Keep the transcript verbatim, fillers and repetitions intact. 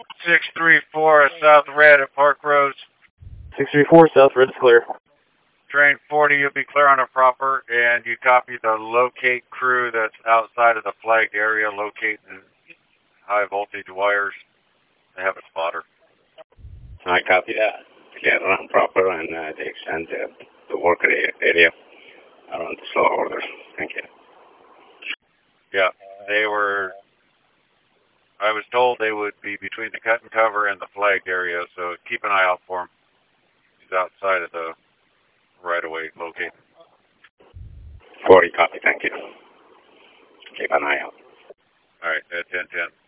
six three four South Red at Park Roads. six three four South Red is clear. Train forty, you'll be clear on a proper, and you copy the locate crew that's outside of the flagged area, locating high voltage wires. They have a spotter. I copy that. Clear on proper, and uh, they extend the, the worker area around the slow order. Thank you. Yeah, they were, I was told they would be between the cut and cover and the flagged area, so keep an eye out for him. He's outside of the right-of-way locate. forty copy, thank you. Keep an eye out. All right, at ten ten.